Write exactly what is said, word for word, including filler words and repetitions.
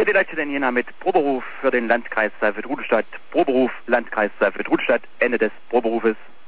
die Leute denn hier mit Proberuf für den Landkreis Saalfeld-Rudolstadt. Proberuf, Landkreis Saalfeld-Rudolstadt, Ende des Proberufes.